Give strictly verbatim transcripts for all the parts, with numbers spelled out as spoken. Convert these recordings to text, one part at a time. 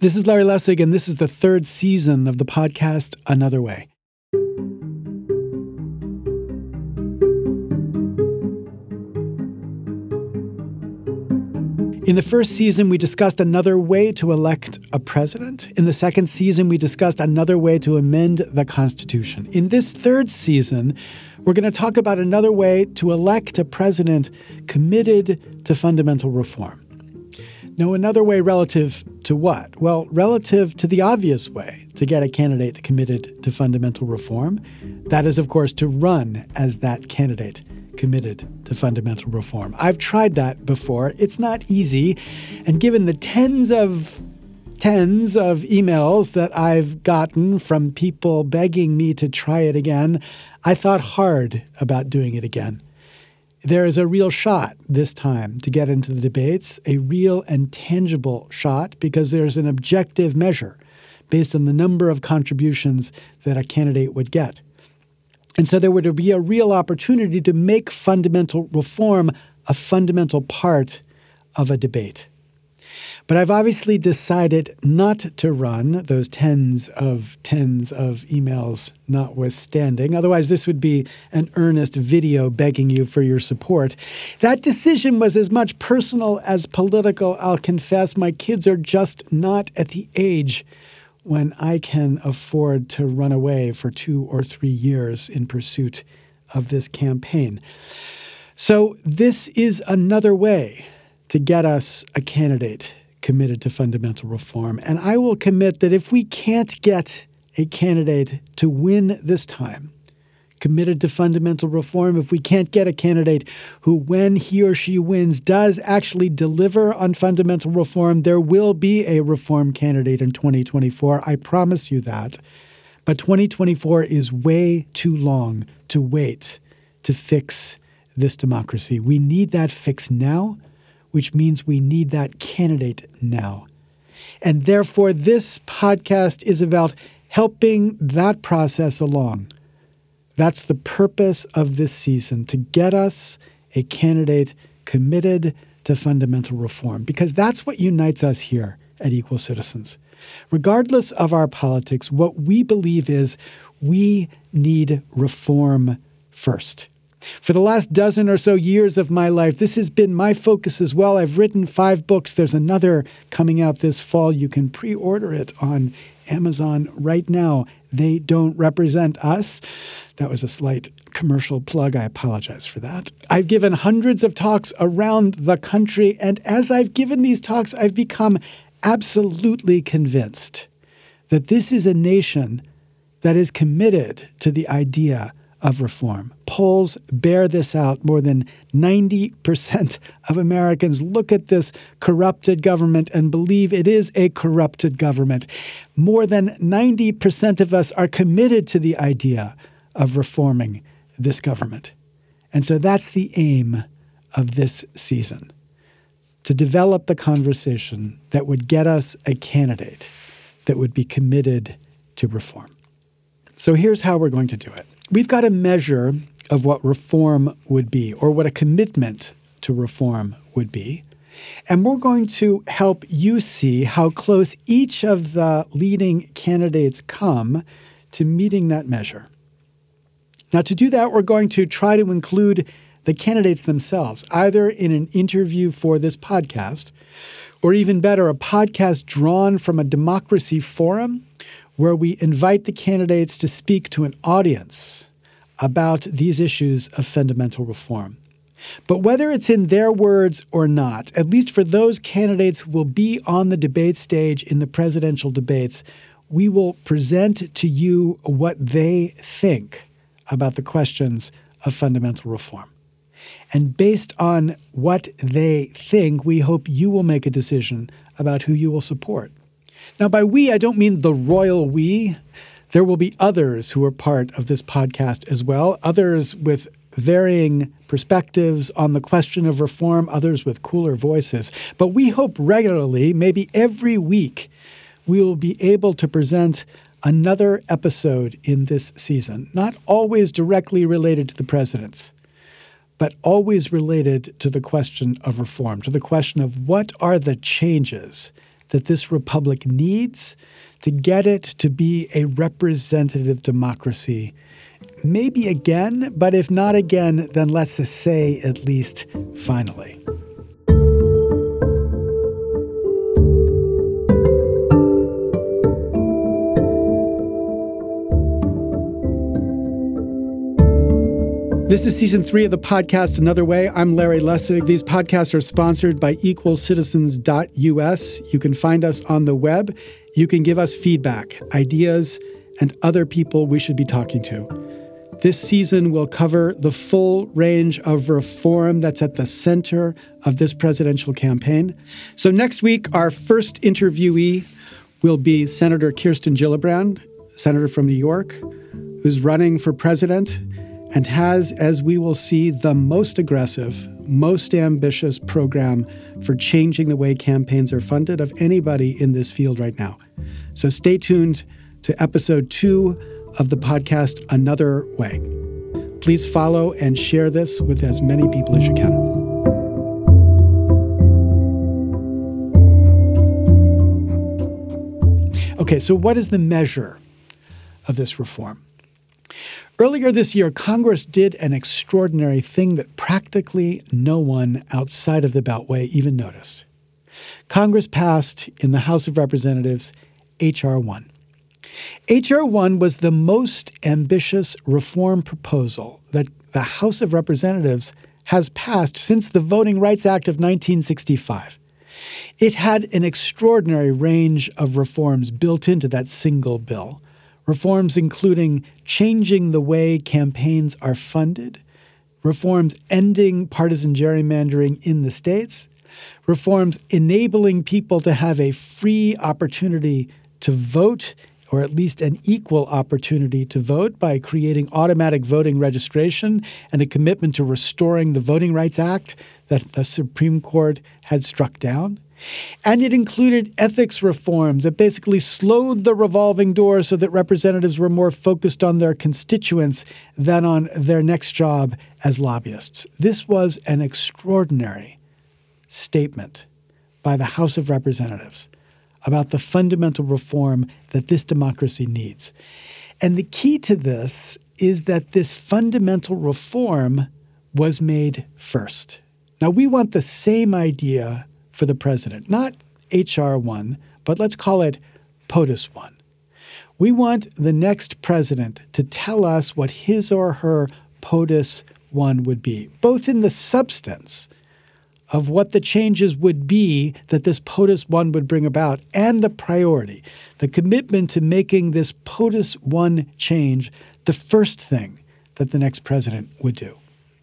This is Larry Lessig, and this is the third season of the podcast Another Way. In the first season, we discussed another way to elect a president. In the second season, we discussed another way to amend the Constitution. In this third season, we're going to talk about another way to elect a president committed to fundamental reform. Now, another way relative to what? Well, relative to the obvious way to get a candidate committed to fundamental reform. That is, of course, to run as that candidate committed to fundamental reform. I've tried that before. It's not easy. And given the tens of tens of emails that I've gotten from people begging me to try it again, I thought hard about doing it again. There is a real shot this time to get into the debates, a real and tangible shot, because there's an objective measure based on the number of contributions that a candidate would get. And so there would be a real opportunity to make fundamental reform a fundamental part of a debate. But I've obviously decided not to run, those tens of tens of emails notwithstanding. Otherwise, this would be an earnest video begging you for your support. That decision was as much personal as political, I'll confess. My kids are just not at the age when I can afford to run away for two or three years in pursuit of this campaign. So this is another way to get us a candidate committed to fundamental reform. And I will commit that if we can't get a candidate to win this time, committed to fundamental reform, if we can't get a candidate who, when he or she wins, does actually deliver on fundamental reform, there will be a reform candidate in twenty twenty-four. I promise you that. But twenty twenty-four is way too long to wait to fix this democracy. We need that fix now, which means we need that candidate now. And therefore, this podcast is about helping that process along. That's the purpose of this season, to get us a candidate committed to fundamental reform, because that's what unites us here at Equal Citizens. Regardless of our politics, what we believe is we need reform first. For the last dozen or so years of my life, this has been my focus as well. I've written five books. There's another coming out this fall. You can pre-order it on Amazon right now. They don't represent us. That was a slight commercial plug. I apologize for that. I've given hundreds of talks around the country, and as I've given these talks, I've become absolutely convinced that this is a nation that is committed to the idea of reform. Polls bear this out. More than ninety percent of Americans look at this corrupted government and believe it is a corrupted government. More than ninety percent of us are committed to the idea of reforming this government. And so that's the aim of this season, to develop the conversation that would get us a candidate that would be committed to reform. So here's how we're going to do it. We've got a measure of what reform would be, or what a commitment to reform would be. And we're going to help you see how close each of the leading candidates come to meeting that measure. Now, to do that, we're going to try to include the candidates themselves, either in an interview for this podcast, or even better, a podcast drawn from a democracy forum where we invite the candidates to speak to an audience about these issues of fundamental reform. But whether it's in their words or not, at least for those candidates who will be on the debate stage in the presidential debates, we will present to you what they think about the questions of fundamental reform. And based on what they think, we hope you will make a decision about who you will support. Now, by we, I don't mean the royal we. There will be others who are part of this podcast as well, others with varying perspectives on the question of reform, others with cooler voices. But we hope regularly, maybe every week, we will be able to present another episode in this season, not always directly related to the presidents, but always related to the question of reform, to the question of what are the changes that this republic needs to get it to be a representative democracy. Maybe again, but if not again, then let's just say at least finally. This is season three of the podcast Another Way. I'm Larry Lessig. These podcasts are sponsored by equal citizens dot U S. You can find us on the web. You can give us feedback, ideas, and other people we should be talking to. This season will cover the full range of reform that's at the center of this presidential campaign. So next week, our first interviewee will be Senator Kirsten Gillibrand, senator from New York, who's running for president and has, as we will see, the most aggressive, most ambitious program for changing the way campaigns are funded of anybody in this field right now. So stay tuned to episode two of the podcast Another Way. Please follow and share this with as many people as you can. Okay, so what is the measure of this reform? Earlier this year, Congress did an extraordinary thing that practically no one outside of the Beltway even noticed. Congress passed in the House of Representatives H R one. H R one was the most ambitious reform proposal that the House of Representatives has passed since the Voting Rights Act of nineteen sixty-five. It had an extraordinary range of reforms built into that single bill. Reforms including changing the way campaigns are funded, reforms ending partisan gerrymandering in the states, reforms enabling people to have a free opportunity to vote, or at least an equal opportunity to vote by creating automatic voting registration and a commitment to restoring the Voting Rights Act that the Supreme Court had struck down. And it included ethics reforms that basically slowed the revolving door so that representatives were more focused on their constituents than on their next job as lobbyists. This was an extraordinary statement by the House of Representatives about the fundamental reform that this democracy needs. And the key to this is that this fundamental reform was made first. Now, we want the same idea for the president, not H R one, but let's call it POTUS one. We want the next president to tell us what his or her POTUS one would be, both in the substance of what the changes would be that this POTUS one would bring about and the priority, the commitment to making this POTUS one change the first thing that the next president would do.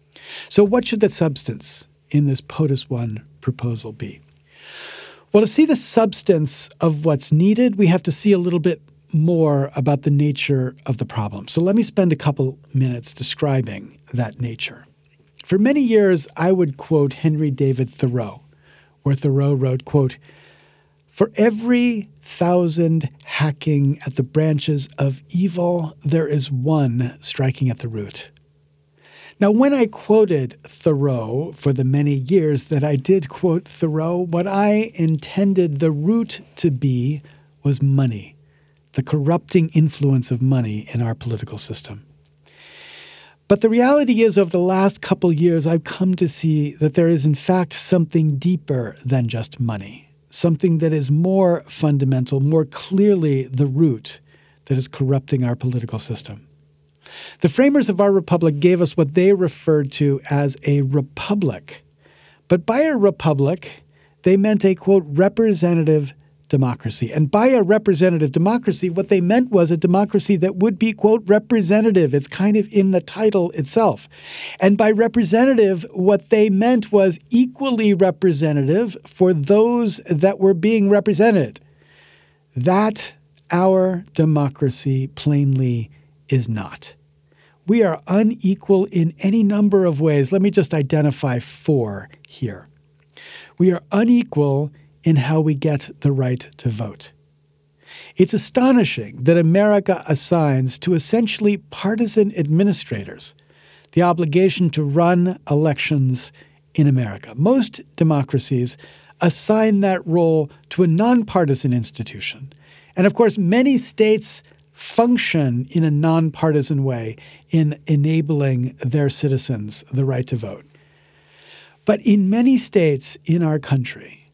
So what should the substance in this POTUS one proposal be? Well, to see the substance of what's needed, we have to see a little bit more about the nature of the problem. So let me spend a couple minutes describing that nature. For many years, I would quote Henry David Thoreau, where Thoreau wrote, quote, "For every thousand hacking at the branches of evil, there is one striking at the root." Now, when I quoted Thoreau for the many years that I did quote Thoreau, what I intended the root to be was money, the corrupting influence of money in our political system. But the reality is, over the last couple years, I've come to see that there is, in fact, something deeper than just money, something that is more fundamental, more clearly the root that is corrupting our political system. The framers of our republic gave us what they referred to as a republic. But by a republic, they meant a, quote, representative democracy. And by a representative democracy, what they meant was a democracy that would be, quote, representative. It's kind of in the title itself. And by representative, what they meant was equally representative for those that were being represented. That our democracy plainly is not. We are unequal in any number of ways. Let me just identify four here. We are unequal in how we get the right to vote. It's astonishing that America assigns to essentially partisan administrators the obligation to run elections in America. Most democracies assign that role to a nonpartisan institution. And of course, many states function in a nonpartisan way in enabling their citizens the right to vote. But in many states in our country,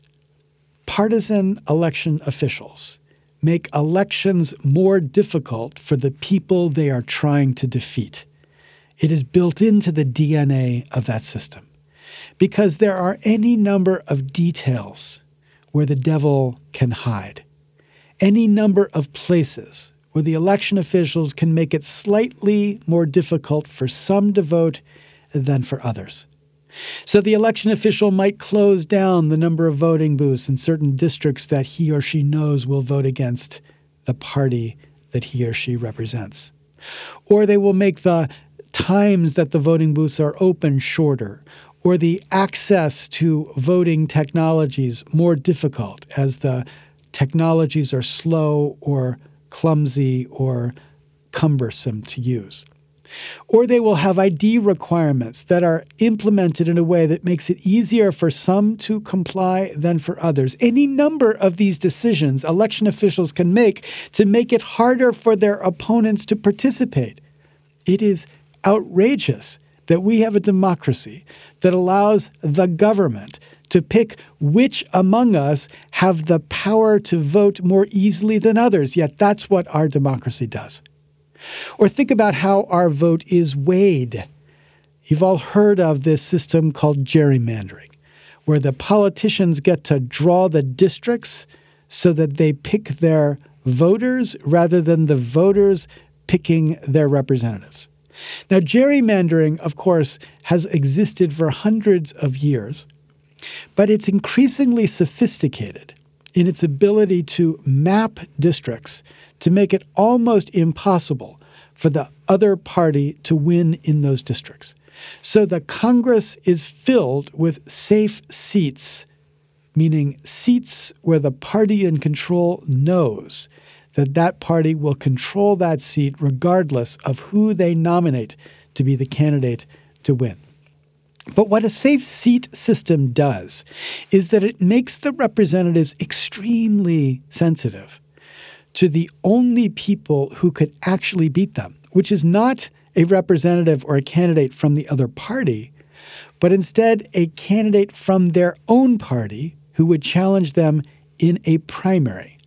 partisan election officials make elections more difficult for the people they are trying to defeat. It is built into the D N A of that system because there are any number of details where the devil can hide, any number of places where the election officials can make it slightly more difficult for some to vote than for others. So the election official might close down the number of voting booths in certain districts that he or she knows will vote against the party that he or she represents. Or they will make the times that the voting booths are open shorter, or the access to voting technologies more difficult as the technologies are slow or clumsy or cumbersome to use. Or they will have I D requirements that are implemented in a way that makes it easier for some to comply than for others. Any number of these decisions election officials can make to make it harder for their opponents to participate. It is outrageous that we have a democracy that allows the government to pick which among us have the power to vote more easily than others, yet that's what our democracy does. Or think about how our vote is weighed. You've all heard of this system called gerrymandering, where the politicians get to draw the districts so that they pick their voters rather than the voters picking their representatives. Now, gerrymandering, of course, has existed for hundreds of years, but it's increasingly sophisticated in its ability to map districts to make it almost impossible for the other party to win in those districts. So the Congress is filled with safe seats, meaning seats where the party in control knows that that party will control that seat regardless of who they nominate to be the candidate to win. But what a safe seat system does is that it makes the representatives extremely sensitive to the only people who could actually beat them, which is not a representative or a candidate from the other party, but instead a candidate from their own party who would challenge them in a primary.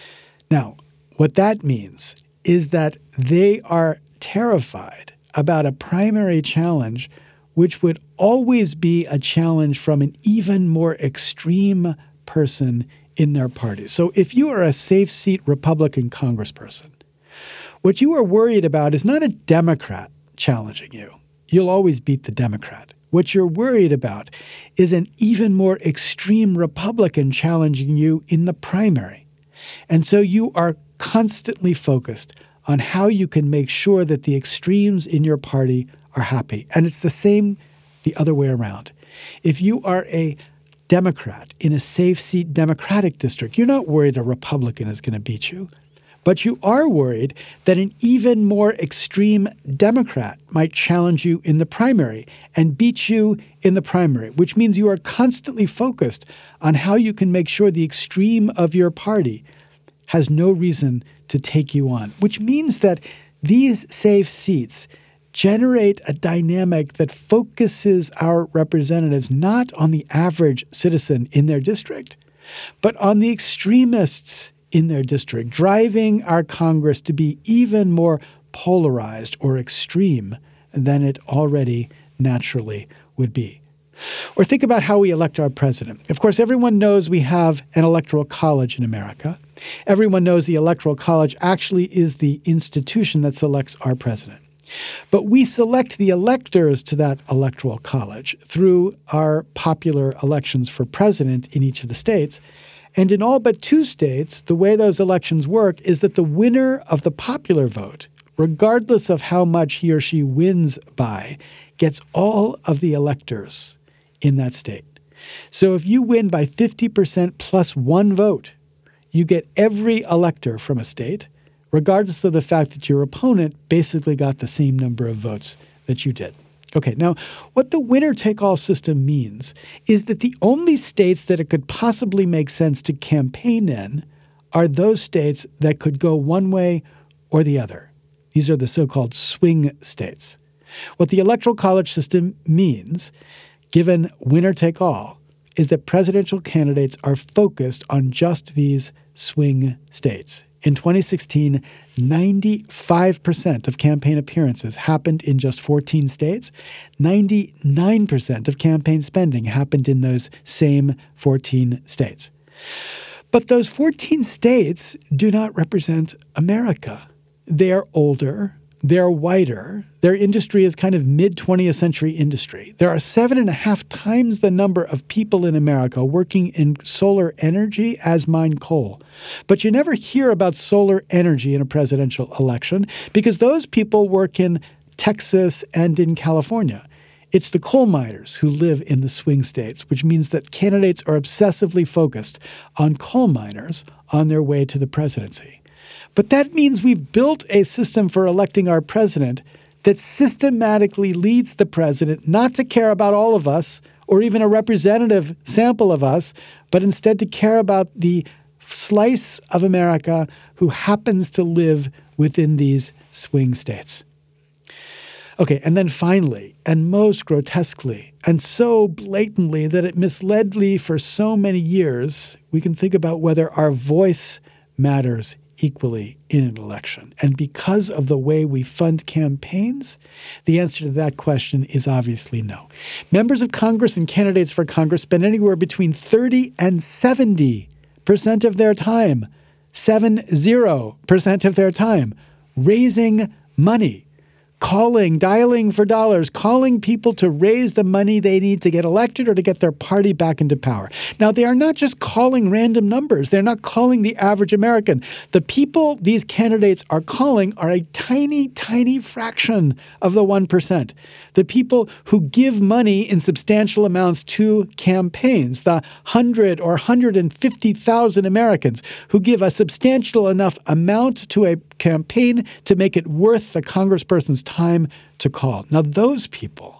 Now, what that means is that they are terrified about a primary challenge which would always be a challenge from an even more extreme person in their party. So if you are a safe seat Republican congressperson, what you are worried about is not a Democrat challenging you. You'll always beat the Democrat. What you're worried about is an even more extreme Republican challenging you in the primary. And so you are constantly focused on how you can make sure that the extremes in your party are happy. And it's the same the other way around. If you are a Democrat in a safe seat Democratic district, you're not worried a Republican is going to beat you. But you are worried that an even more extreme Democrat might challenge you in the primary and beat you in the primary, which means you are constantly focused on how you can make sure the extreme of your party has no reason to take you on, which means that these safe seats generate a dynamic that focuses our representatives not on the average citizen in their district, but on the extremists in their district, driving our Congress to be even more polarized or extreme than it already naturally would be. Or think about how we elect our president. Of course, everyone knows we have an electoral college in America. Everyone knows the electoral college actually is the institution that selects our president. But we select the electors to that electoral college through our popular elections for president in each of the states. And in all but two states, the way those elections work is that the winner of the popular vote, regardless of how much he or she wins by, gets all of the electors in that state. So if you win by fifty percent plus one vote, you get every elector from a state, regardless of the fact that your opponent basically got the same number of votes that you did. Okay, now what the winner-take-all system means is that the only states that it could possibly make sense to campaign in are those states that could go one way or the other. These are the so-called swing states. What the Electoral College system means, given winner-take-all, is that presidential candidates are focused on just these swing states. In twenty sixteen, ninety-five percent of campaign appearances happened in just fourteen states. ninety-nine percent of campaign spending happened in those same fourteen states. But those fourteen states do not represent America. They're older. They're whiter. Their industry is kind of mid-twentieth century industry. There are seven and a half times the number of people in America working in solar energy as mine coal. But you never hear about solar energy in a presidential election because those people work in Texas and in California. It's the coal miners who live in the swing states, which means that candidates are obsessively focused on coal miners on their way to the presidency. But that means we've built a system for electing our president that systematically leads the president not to care about all of us or even a representative sample of us, but instead to care about the slice of America who happens to live within these swing states. Okay, and then finally, and most grotesquely, and so blatantly that it misled me for so many years, we can think about whether our voice matters equally in an election. And because of the way we fund campaigns, the answer to that question is obviously no. Members of Congress and candidates for Congress spend anywhere between thirty and seventy percent of their time, seven zero percent of their time, raising money, calling, dialing for dollars, calling people to raise the money they need to get elected or to get their party back into power. Now, they are not just calling random numbers. They're not calling the average American. The people these candidates are calling are a tiny, tiny fraction of the one percent. The people who give money in substantial amounts to campaigns, the one hundred or one hundred fifty thousand Americans who give a substantial enough amount to a campaign to make it worth the congressperson's time to call. Now, those people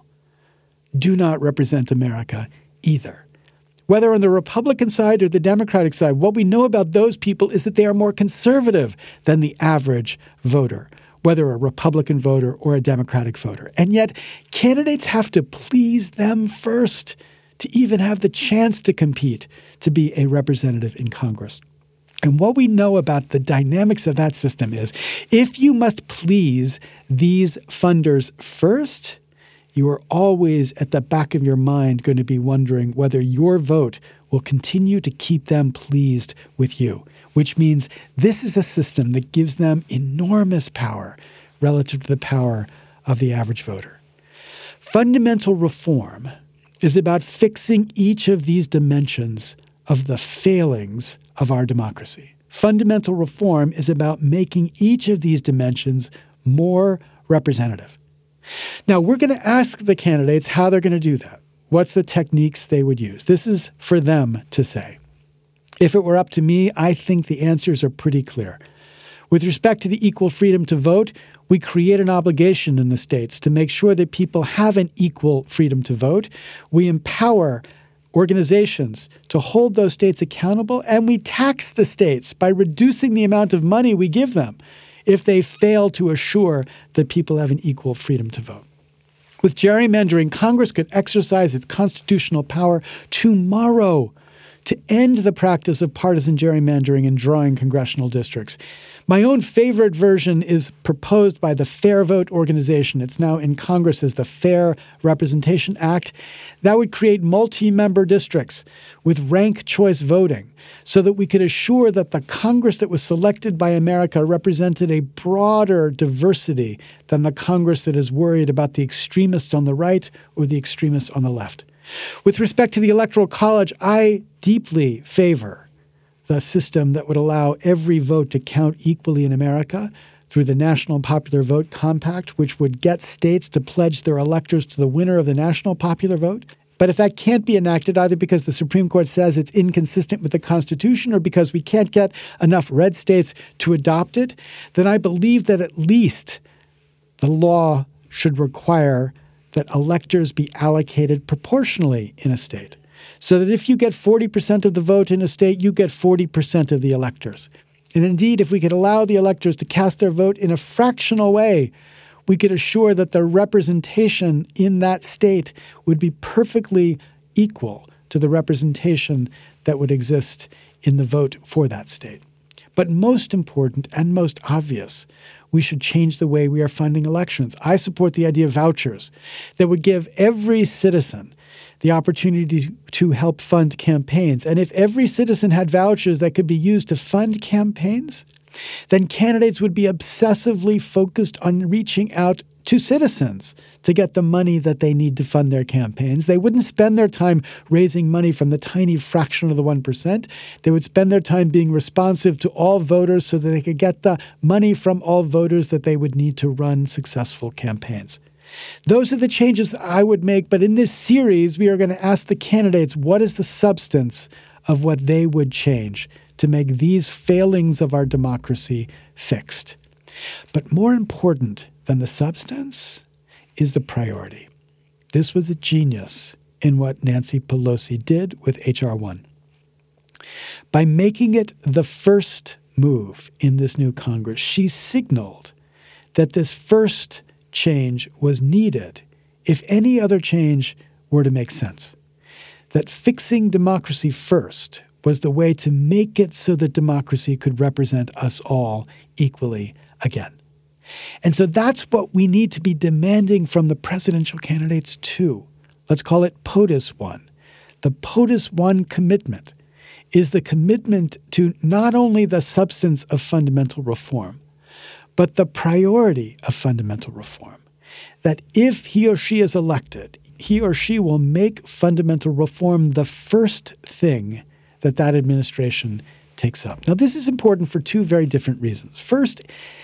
do not represent America either. Whether on the Republican side or the Democratic side, what we know about those people is that they are more conservative than the average voter, whether a Republican voter or a Democratic voter. And yet, candidates have to please them first to even have the chance to compete to be a representative in Congress. And what we know about the dynamics of that system is if you must please these funders first, you are always at the back of your mind going to be wondering whether your vote will continue to keep them pleased with you, which means this is a system that gives them enormous power relative to the power of the average voter. Fundamental reform is about fixing each of these dimensions of the failings of our democracy. Fundamental reform is about making each of these dimensions more representative. Now, we're going to ask the candidates how they're going to do that. What's the techniques they would use? This is for them to say. If it were up to me, I think the answers are pretty clear. With respect to the equal freedom to vote, we create an obligation in the states to make sure that people have an equal freedom to vote. We empower organizations to hold those states accountable, and we tax the states by reducing the amount of money we give them if they fail to assure that people have an equal freedom to vote. With gerrymandering, Congress could exercise its constitutional power tomorrow to end the practice of partisan gerrymandering and drawing congressional districts. My own favorite version is proposed by the Fair Vote organization. It's now in Congress as the Fair Representation Act. That would create multi-member districts with rank choice voting so that we could assure that the Congress that was selected by America represented a broader diversity than the Congress that is worried about the extremists on the right or the extremists on the left. With respect to the Electoral College, I deeply favor the system that would allow every vote to count equally in America through the National Popular Vote Compact, which would get states to pledge their electors to the winner of the national popular vote. But if that can't be enacted, either because the Supreme Court says it's inconsistent with the Constitution or because we can't get enough red states to adopt it, then I believe that at least the law should require that electors be allocated proportionally in a state, so that if you get forty percent of the vote in a state, you get forty percent of the electors. And indeed, if we could allow the electors to cast their vote in a fractional way, we could assure that the representation in that state would be perfectly equal to the representation that would exist in the vote for that state. But most important and most obvious, we should change the way we are funding elections. I support the idea of vouchers that would give every citizen the opportunity to help fund campaigns. And if every citizen had vouchers that could be used to fund campaigns, then candidates would be obsessively focused on reaching out to citizens to get the money that they need to fund their campaigns. They wouldn't spend their time raising money from the tiny fraction of the one percent. They would spend their time being responsive to all voters so that they could get the money from all voters that they would need to run successful campaigns. Those are the changes that I would make. But in this series, we are going to ask the candidates, what is the substance of what they would change to make these failings of our democracy fixed? But more important than the substance is the priority. This was a genius in what Nancy Pelosi did with H R one. By making it the first move in this new Congress, she signaled that this first change was needed if any other change were to make sense. That fixing democracy first was the way to make it so that democracy could represent us all equally again. And so that's what we need to be demanding from the presidential candidates too. Let's call it POTUS one. The POTUS one commitment is the commitment to not only the substance of fundamental reform, but the priority of fundamental reform. That if he or she is elected, he or she will make fundamental reform the first thing that that administration takes up. Now, this is important for two very different reasons. First,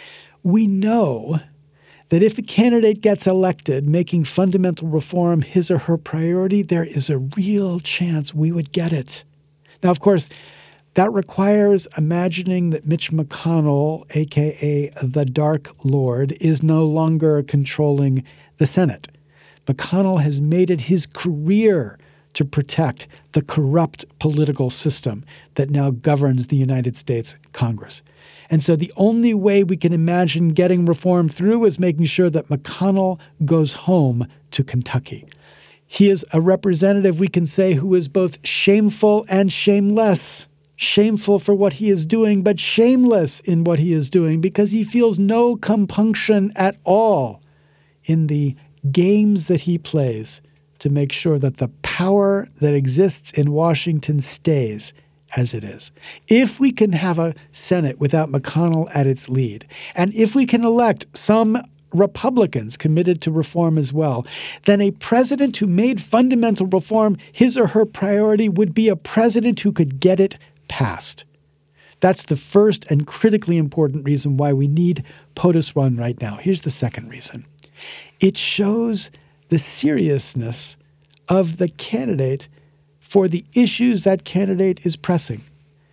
we know that if a candidate gets elected making fundamental reform his or her priority, there is a real chance we would get it. Now, of course, that requires imagining that Mitch McConnell, a k a the Dark Lord, is no longer controlling the Senate. McConnell has made it his career to protect the corrupt political system that now governs the United States Congress. And so the only way we can imagine getting reform through is making sure that McConnell goes home to Kentucky. He is a representative, we can say, who is both shameful and shameless. Shameful for what he is doing, but shameless in what he is doing because he feels no compunction at all in the games that he plays to make sure that the power that exists in Washington stays as it is. If we can have a Senate without McConnell at its lead, and if we can elect some Republicans committed to reform as well, then a president who made fundamental reform his or her priority would be a president who could get it passed. That's the first and critically important reason why we need POTUS one right now. Here's the second reason. It shows the seriousness of the candidate for the issues that candidate is pressing.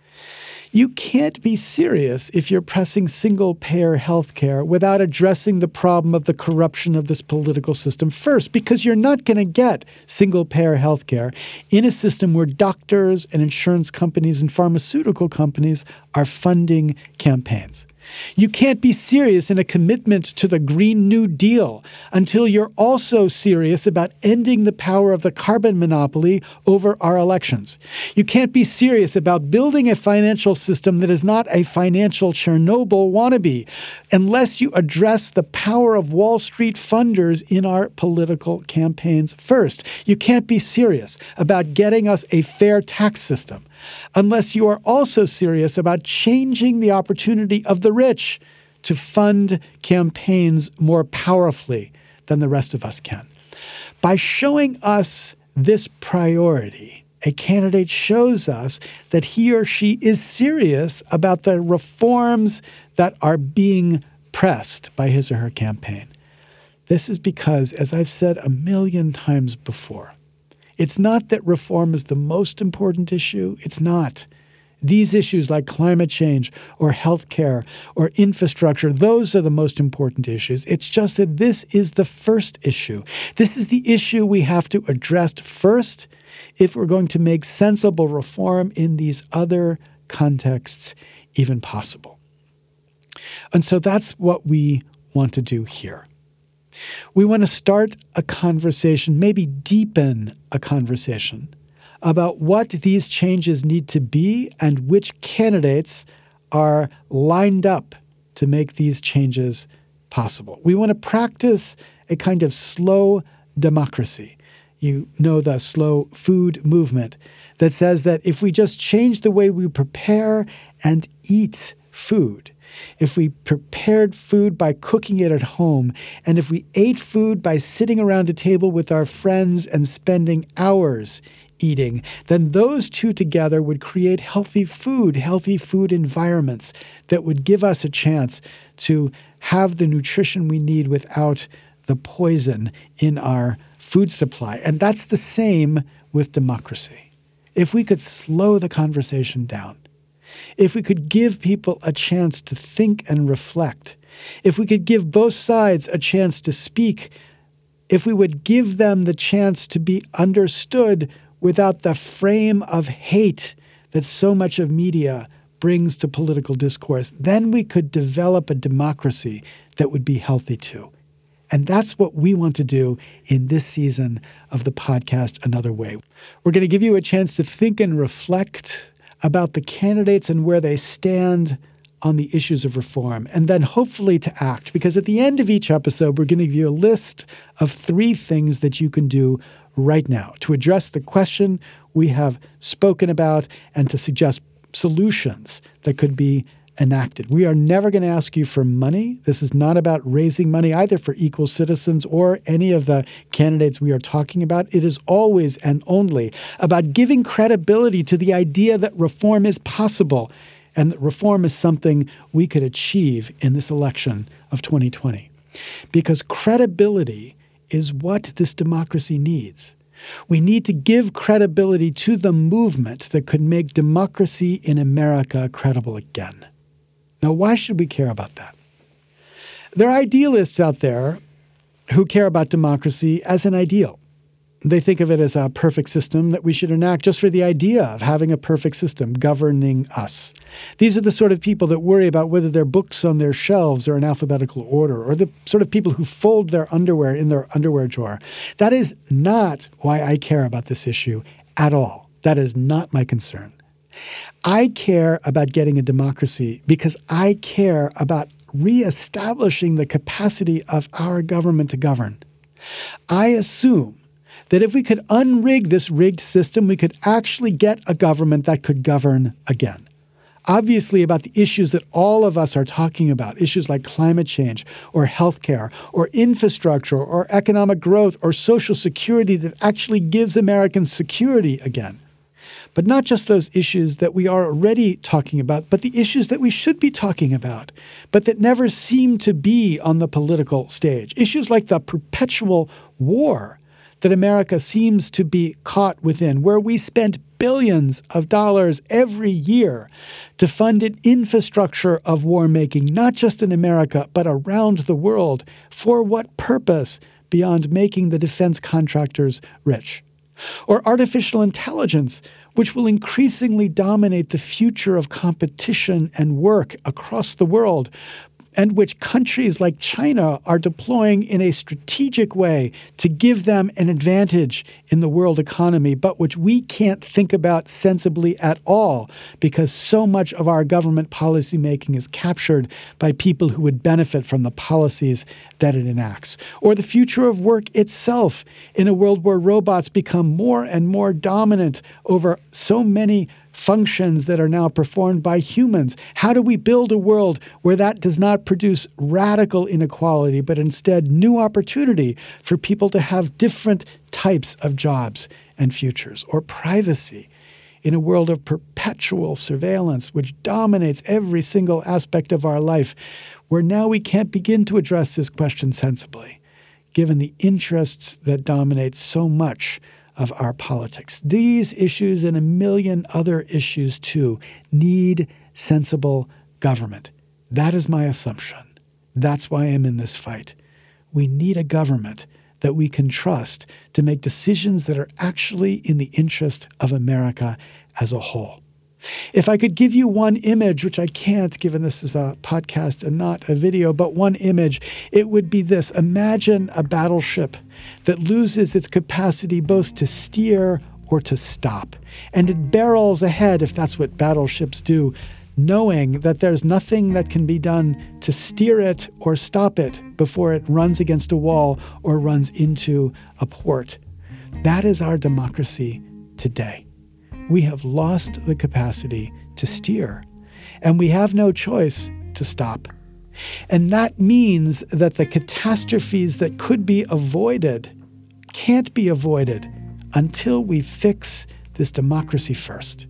You can't be serious if you're pressing single-payer health care without addressing the problem of the corruption of this political system first, because you're not going to get single-payer health care in a system where doctors and insurance companies and pharmaceutical companies are funding campaigns. You can't be serious in a commitment to the Green New Deal until you're also serious about ending the power of the carbon monopoly over our elections. You can't be serious about building a financial system that is not a financial Chernobyl wannabe unless you address the power of Wall Street funders in our political campaigns first. You can't be serious about getting us a fair tax system unless you are also serious about changing the opportunity of the rich to fund campaigns more powerfully than the rest of us can. By showing us this priority, a candidate shows us that he or she is serious about the reforms that are being pressed by his or her campaign. This is because, as I've said a million times before, it's not that reform is the most important issue. It's not. these issues like climate change or healthcare or infrastructure, those are the most important issues. It's just that this is the first issue. This is the issue we have to address first if we're going to make sensible reform in these other contexts even possible. And so that's what we want to do here. We want to start a conversation, maybe deepen a conversation about what these changes need to be and which candidates are lined up to make these changes possible. We want to practice a kind of slow democracy. You know the slow food movement that says that if we just change the way we prepare and eat food, if we prepared food by cooking it at home, and if we ate food by sitting around a table with our friends and spending hours eating, then those two together would create healthy food, healthy food environments that would give us a chance to have the nutrition we need without the poison in our food supply. And that's the same with democracy. If we could slow the conversation down, if we could give people a chance to think and reflect, if we could give both sides a chance to speak, if we would give them the chance to be understood without the frame of hate that so much of media brings to political discourse, then we could develop a democracy that would be healthy too. And that's what we want to do in this season of the podcast, Another Way. We're going to give you a chance to think and reflect about the candidates and where they stand on the issues of reform, and then hopefully to act. Because at the end of each episode, we're going to give you a list of three things that you can do right now to address the question we have spoken about and to suggest solutions that could be enacted. We are never going to ask you for money. This is not about raising money either for Equal Citizens or any of the candidates we are talking about. It is always and only about giving credibility to the idea that reform is possible and that reform is something we could achieve in this election of twenty twenty. Because credibility is what this democracy needs. We need to give credibility to the movement that could make democracy in America credible again. Now, why should we care about that? There are idealists out there who care about democracy as an ideal. They think of it as a perfect system that we should enact just for the idea of having a perfect system governing us. These are the sort of people that worry about whether their books on their shelves are in alphabetical order, or the sort of people who fold their underwear in their underwear drawer. That is not why I care about this issue at all. That is not my concern. I care about getting a democracy because I care about reestablishing the capacity of our government to govern. I assume that if we could unrig this rigged system, we could actually get a government that could govern again. Obviously, about the issues that all of us are talking about, issues like climate change or healthcare or infrastructure or economic growth or social security that actually gives Americans security again. But not just those issues that we are already talking about, but the issues that we should be talking about, but that never seem to be on the political stage. Issues like the perpetual war that America seems to be caught within, where we spend billions of dollars every year to fund an infrastructure of war making, not just in America, but around the world. For what purpose beyond making the defense contractors rich? Or artificial intelligence, which will increasingly dominate the future of competition and work across the world, and which countries like China are deploying in a strategic way to give them an advantage in the world economy, but which we can't think about sensibly at all because so much of our government policymaking is captured by people who would benefit from the policies that it enacts. Or the future of work itself in a world where robots become more and more dominant over so many functions that are now performed by humans. How do we build a world where that does not produce radical inequality, but instead new opportunity for people to have different types of jobs and futures? Or privacy in a world of perpetual surveillance, which dominates every single aspect of our life, where now we can't begin to address this question sensibly, given the interests that dominate so much of our politics. These issues and a million other issues, too, need sensible government. That is my assumption. That's why I'm in this fight. We need a government that we can trust to make decisions that are actually in the interest of America as a whole. If I could give you one image, which I can't, given this is a podcast and not a video, but one image, it would be this. Imagine a battleship that loses its capacity both to steer or to stop. And it barrels ahead, if that's what battleships do, knowing that there's nothing that can be done to steer it or stop it before it runs against a wall or runs into a port. That is our democracy today. We have lost the capacity to steer, and we have no choice to stop. And that means that the catastrophes that could be avoided can't be avoided until we fix this democracy first.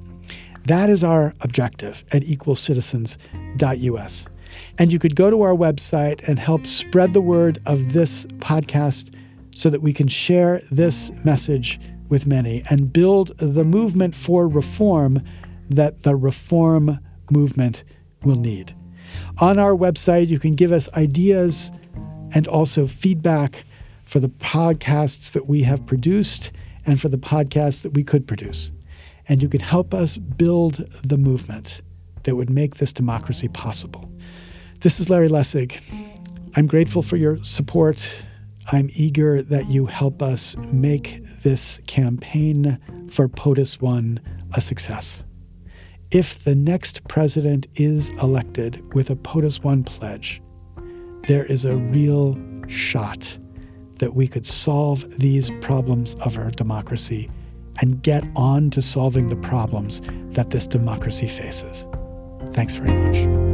That is our objective at equal citizens dot U S. And you could go to our website and help spread the word of this podcast so that we can share this message with many and build the movement for reform that the reform movement will need. On our website, you can give us ideas and also feedback for the podcasts that we have produced and for the podcasts that we could produce. And you can help us build the movement that would make this democracy possible. This is Larry Lessig. I'm grateful for your support. I'm eager that you help us make this campaign for POTUS one a success. If the next president is elected with a POTUS one pledge, there is a real shot that we could solve these problems of our democracy and get on to solving the problems that this democracy faces. Thanks very much.